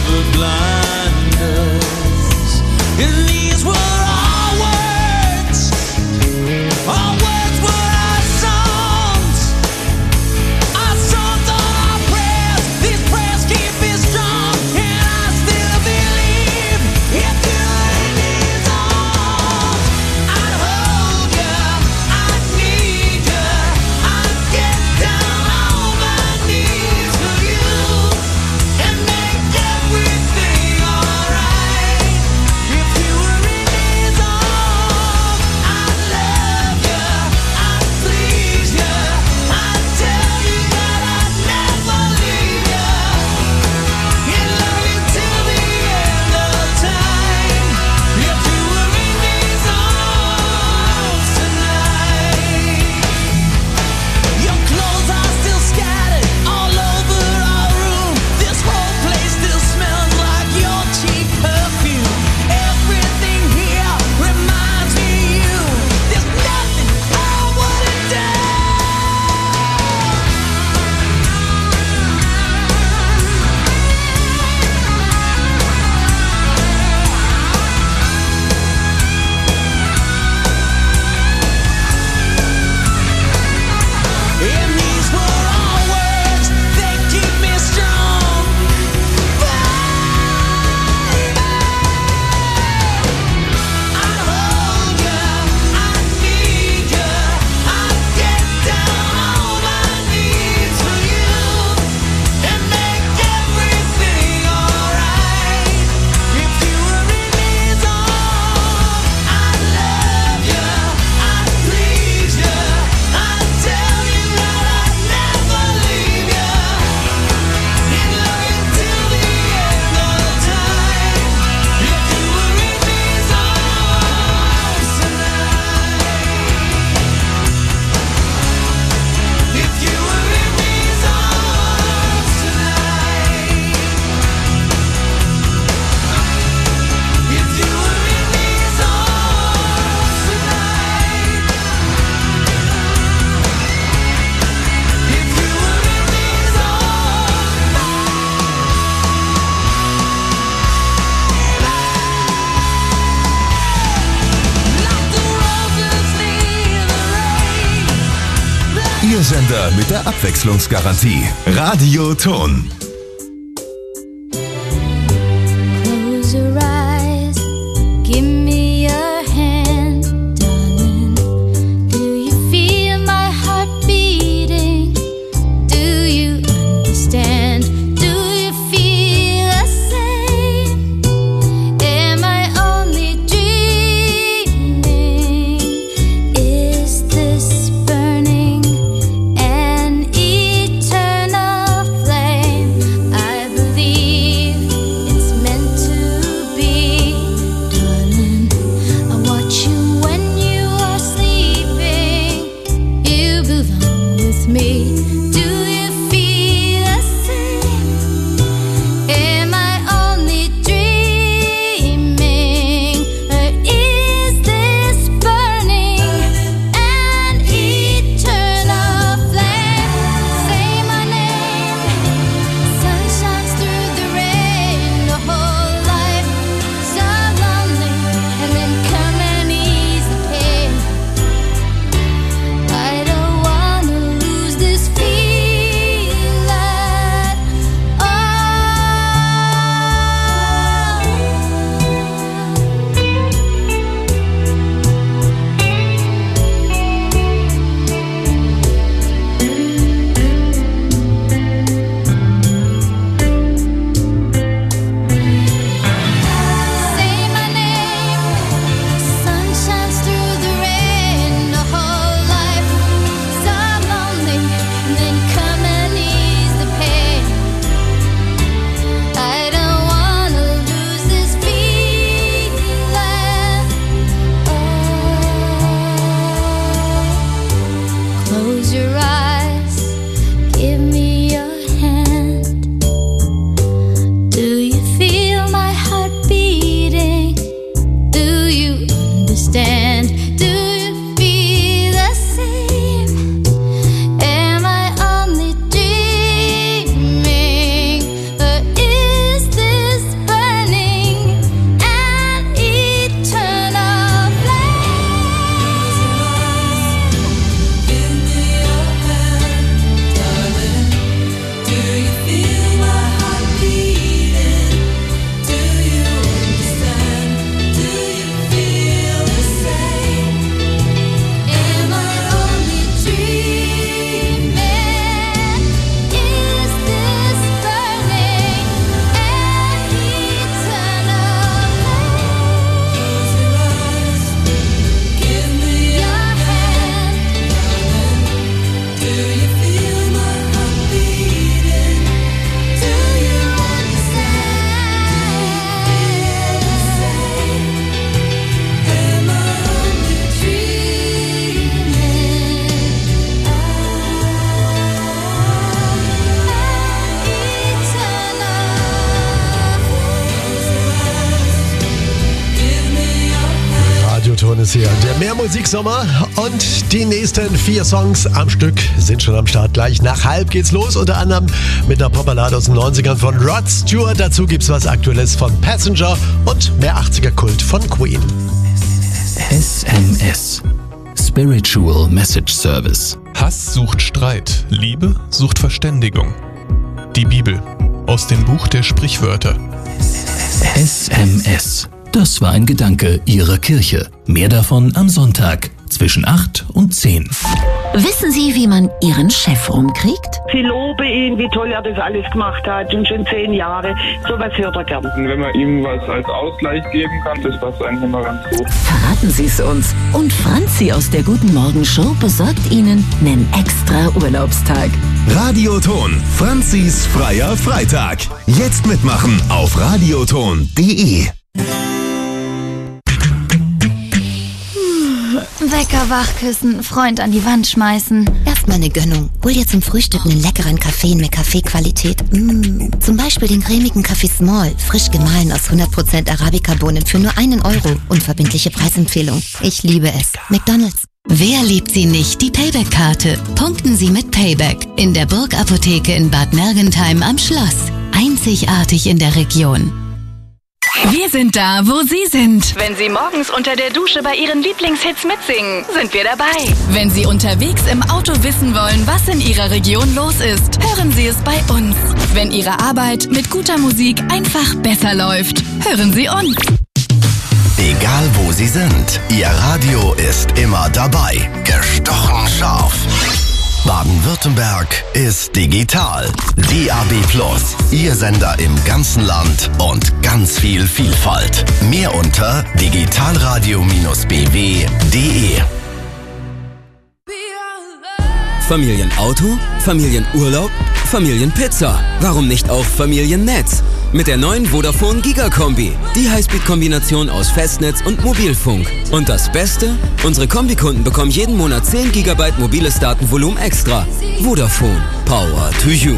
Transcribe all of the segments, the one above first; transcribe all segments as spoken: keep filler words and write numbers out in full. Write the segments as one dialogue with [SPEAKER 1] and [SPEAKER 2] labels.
[SPEAKER 1] Ihr Sender mit der Abwechslungsgarantie. Radio Ton.
[SPEAKER 2] Flame Radioton ist hier. Der Mehrmusiksommer und die nächsten vier Songs am Stück sind schon am Start. Gleich nach halb geht's los, unter anderem mit einer Popballade aus den neunzigern von Rod Stewart. Dazu gibt's was Aktuelles von Passenger und mehr achtziger-Kult von Queen.
[SPEAKER 3] S M S. Spiritual Message Service.
[SPEAKER 4] Hass sucht Streit, Liebe sucht Verständigung. Die Bibel aus dem Buch der Sprichwörter.
[SPEAKER 3] S M S. Das war ein Gedanke Ihrer Kirche. Mehr davon am Sonntag zwischen acht und zehn.
[SPEAKER 5] Wissen Sie, wie man Ihren Chef rumkriegt?
[SPEAKER 6] Sie lobe ihn, wie toll er das alles gemacht hat und schon zehn Jahre. Sowas hört er gern.
[SPEAKER 7] Und wenn man ihm was als Ausgleich geben kann, das passt eigentlich immer ganz gut.
[SPEAKER 5] Verraten Sie es uns. Und Franzi aus der Guten Morgen Show besorgt Ihnen einen extra Urlaubstag.
[SPEAKER 1] Radioton. Franzis freier Freitag. Jetzt mitmachen auf radioton punkt de.
[SPEAKER 8] Wecker wachküssen, Freund an die Wand schmeißen.
[SPEAKER 9] Erstmal eine Gönnung. Hol dir zum Frühstück einen leckeren Kaffee mit Kaffeequalität. Mmh. Zum Beispiel den cremigen Kaffee Small, frisch gemahlen aus hundert Prozent Arabica-Bohnen für nur einen Euro. Unverbindliche Preisempfehlung. Ich liebe es. McDonald's.
[SPEAKER 10] Wer liebt sie nicht? Die Payback-Karte. Punkten Sie mit Payback. In der Burg-Apotheke in Bad Mergentheim am Schloss. Einzigartig in der Region.
[SPEAKER 11] Wir sind da, wo Sie sind. Wenn Sie morgens unter der Dusche bei Ihren Lieblingshits mitsingen, sind wir dabei. Wenn Sie unterwegs im Auto wissen wollen, was in Ihrer Region los ist, hören Sie es bei uns. Wenn Ihre Arbeit mit guter Musik einfach besser läuft, hören Sie uns.
[SPEAKER 1] Egal wo Sie sind, Ihr Radio ist immer dabei. Gestochen scharf. Baden-Württemberg ist digital. D A B Plus, Ihr Sender im ganzen Land und ganz viel Vielfalt. Mehr unter digitalradio b w punkt de.
[SPEAKER 12] Familienauto, Familienurlaub, Familienpizza. Warum nicht auch Familiennetz? Mit der neuen Vodafone Giga-Kombi. Die Highspeed-Kombination aus Festnetz und Mobilfunk. Und das Beste? Unsere Kombikunden bekommen jeden Monat zehn Gigabyte mobiles Datenvolumen extra. Vodafone. Power to you.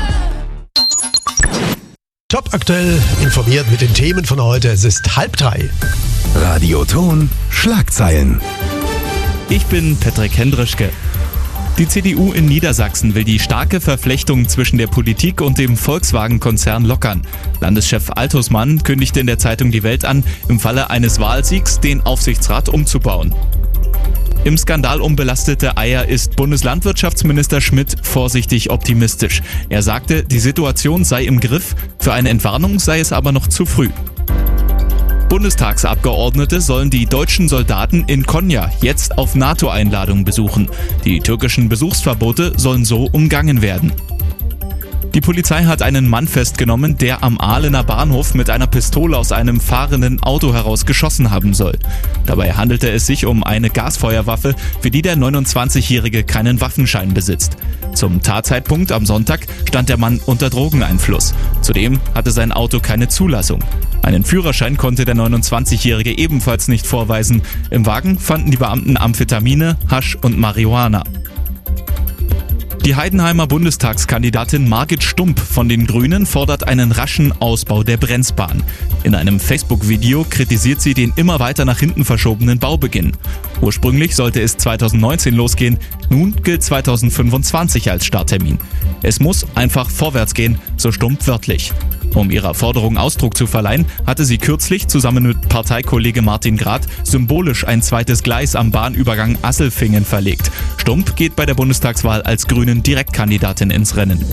[SPEAKER 2] Top aktuell informiert mit den Themen von heute. Es ist halb drei.
[SPEAKER 1] Radioton Schlagzeilen.
[SPEAKER 13] Ich bin Patrick Hendrischke. Die C D U in Niedersachsen will die starke Verflechtung zwischen der Politik und dem Volkswagen-Konzern lockern. Landeschef Althussmann kündigte in der Zeitung Die Welt an, im Falle eines Wahlsiegs den Aufsichtsrat umzubauen. Im Skandal um belastete Eier ist Bundeslandwirtschaftsminister Schmidt vorsichtig optimistisch. Er sagte, die Situation sei im Griff, für eine Entwarnung sei es aber noch zu früh. Bundestagsabgeordnete sollen die deutschen Soldaten in Konya jetzt auf NATO-Einladung besuchen. Die türkischen Besuchsverbote sollen so umgangen werden. Die Polizei hat einen Mann festgenommen, der am Ahlener Bahnhof mit einer Pistole aus einem fahrenden Auto heraus geschossen haben soll. Dabei handelte es sich um eine Gasfeuerwaffe, für die der neunundzwanzigjährige keinen Waffenschein besitzt. Zum Tatzeitpunkt am Sonntag stand der Mann unter Drogeneinfluss. Zudem hatte sein Auto keine Zulassung. Einen Führerschein konnte der neunundzwanzigjährige ebenfalls nicht vorweisen. Im Wagen fanden die Beamten Amphetamine, Hasch und Marihuana. Die Heidenheimer Bundestagskandidatin Margit Stump von den Grünen fordert einen raschen Ausbau der Brenzbahn. In einem Facebook-Video kritisiert sie den immer weiter nach hinten verschobenen Baubeginn. Ursprünglich sollte es zweitausendneunzehn losgehen, nun gilt zweitausendfünfundzwanzig als Starttermin. Es muss einfach vorwärts gehen, so Stump wörtlich. Um ihrer Forderung Ausdruck zu verleihen, hatte sie kürzlich zusammen mit Parteikollege Martin Grad symbolisch ein zweites Gleis am Bahnübergang Asselfingen verlegt. Stump geht bei der Bundestagswahl als Grünen Direktkandidatin ins Rennen.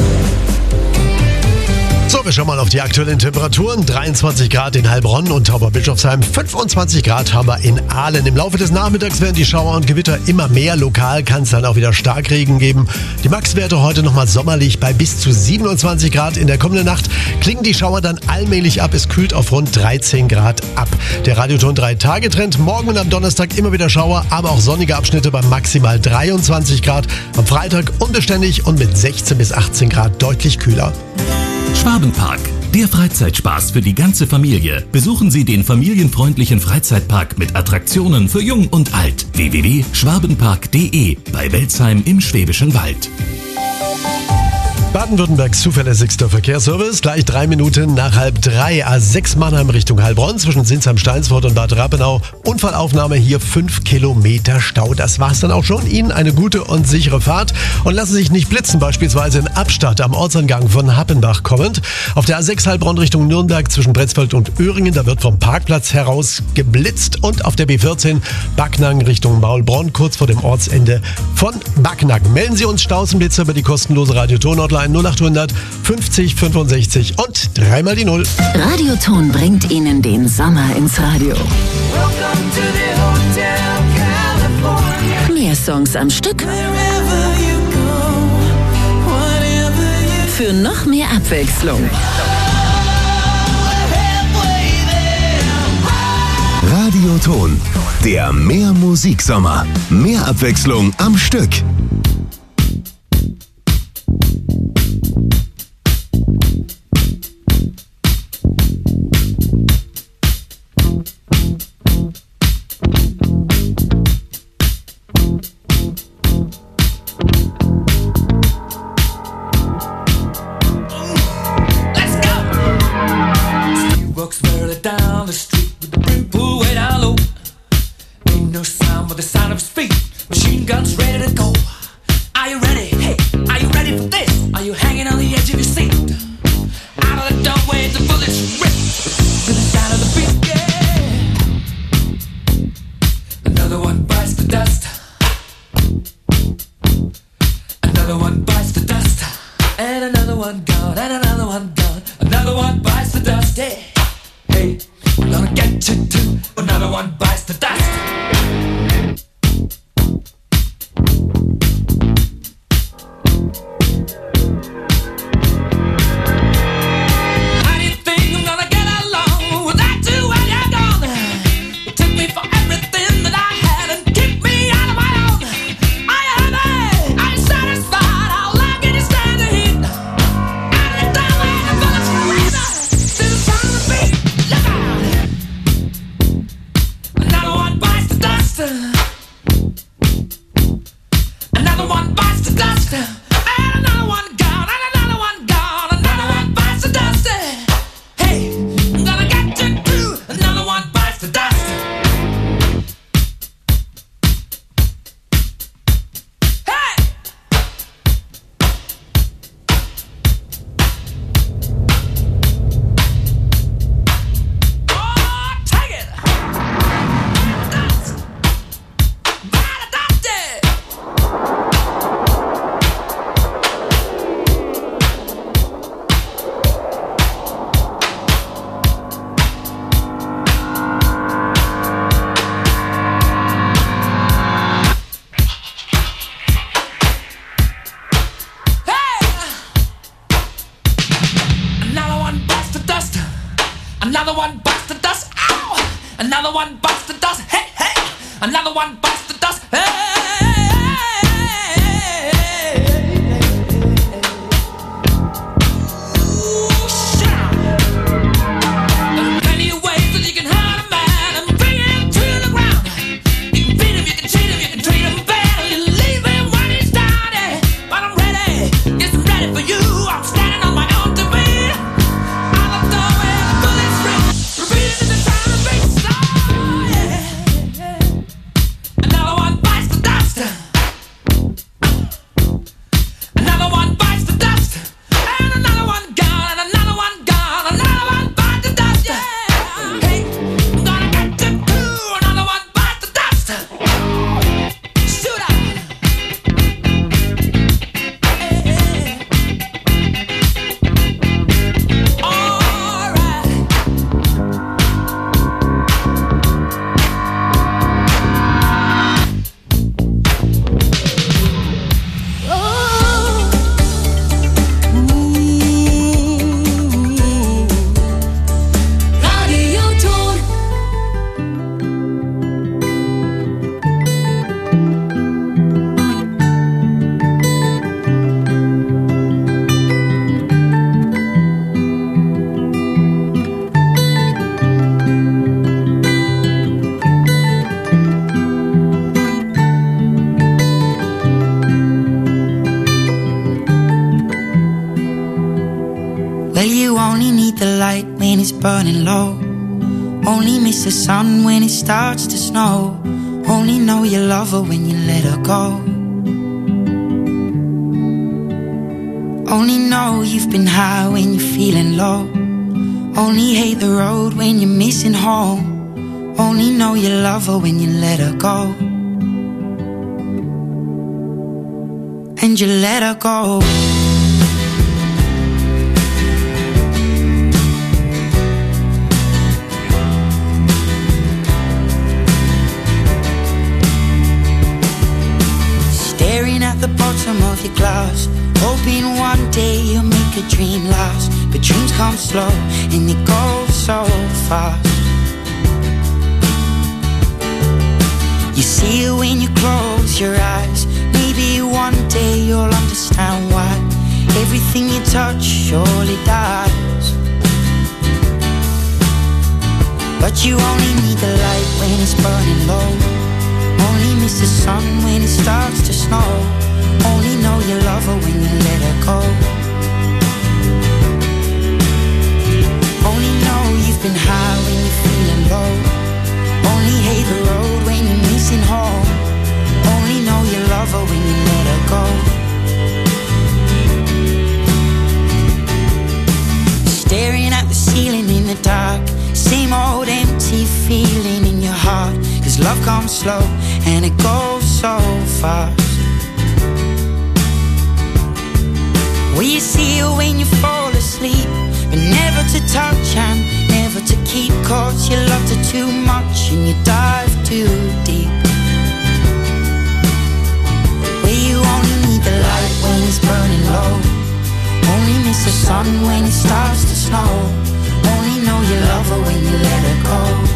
[SPEAKER 2] So, wir schauen mal auf die aktuellen Temperaturen. dreiundzwanzig Grad in Heilbronn und Tauberbischofsheim, fünfundzwanzig Grad haben wir in Aalen. Im Laufe des Nachmittags werden die Schauer und Gewitter immer mehr. Lokal kann es dann auch wieder Starkregen geben. Die Maxwerte heute nochmal sommerlich bei bis zu siebenundzwanzig Grad. In der kommenden Nacht klingen die Schauer dann allmählich ab. Es kühlt auf rund dreizehn Grad ab. Der Radioton drei Tage Trend. Morgen und am Donnerstag immer wieder Schauer, aber auch sonnige Abschnitte bei maximal dreiundzwanzig Grad. Am Freitag unbeständig und mit sechzehn bis achtzehn Grad deutlich kühler.
[SPEAKER 3] Schwabenpark, der Freizeitspaß für die ganze Familie. Besuchen Sie den familienfreundlichen Freizeitpark mit Attraktionen für Jung und Alt. w w w punkt schwabenpark punkt de bei Welzheim im Schwäbischen Wald.
[SPEAKER 2] Baden-Württembergs zuverlässigster Verkehrsservice. Gleich drei Minuten nach halb drei. A sechs Mannheim Richtung Heilbronn zwischen Sinsheim-Steinsfurt und Bad Rappenau. Unfallaufnahme hier fünf Kilometer Stau. Das war's dann auch schon. Ihnen eine gute und sichere Fahrt. Und lassen Sie sich nicht blitzen, beispielsweise in Abstadt am Ortsangang von Happenbach kommend. Auf der A sechs Heilbronn Richtung Nürnberg zwischen Bretzfeld und Öhringen. Da wird vom Parkplatz heraus geblitzt. Und auf der B vierzehn Backnang Richtung Maulbronn kurz vor dem Ortsende von Backnang. Melden Sie uns Stausenblitzer über die kostenlose Radio-Ton-Hotline null acht hundert fünfzig fünfundsechzig und dreimal die Null.
[SPEAKER 5] Radioton bringt Ihnen den Sommer ins Radio. Mehr Songs am Stück. Für noch mehr Abwechslung.
[SPEAKER 1] Radioton, der Mehr Musiksommer. Mehr Abwechslung am Stück.
[SPEAKER 14] light when it's burning low. Only miss the sun when it starts to snow. Only know you love her when you let her go. Only know you've been high when you're feeling low. Only hate the road when you're missing home. Only know you love her when you let her go. And you let her go. Staring at the bottom of your glass, hoping one day you'll make a dream last. But dreams come slow and they go so fast. You see it when you close your eyes. Maybe one day you'll understand why everything you touch surely dies. But you only need the light when it's burning low. Only miss the sun when it starts to snow. Only know you love her when you let her go. Only know you've been high when you're feeling low. Only hate the road when you're missing home. Only know you love her when you let her go. Staring at the ceiling in the dark, same old empty feeling in your heart. Cause love comes slow and it goes so fast. Will you see her when you fall asleep, but never to touch and never to keep? Cause you loved her too much and you dive too deep. Where you only need the light when it's burning low. Only miss the sun when it starts to snow. Only know you love her when you let her go.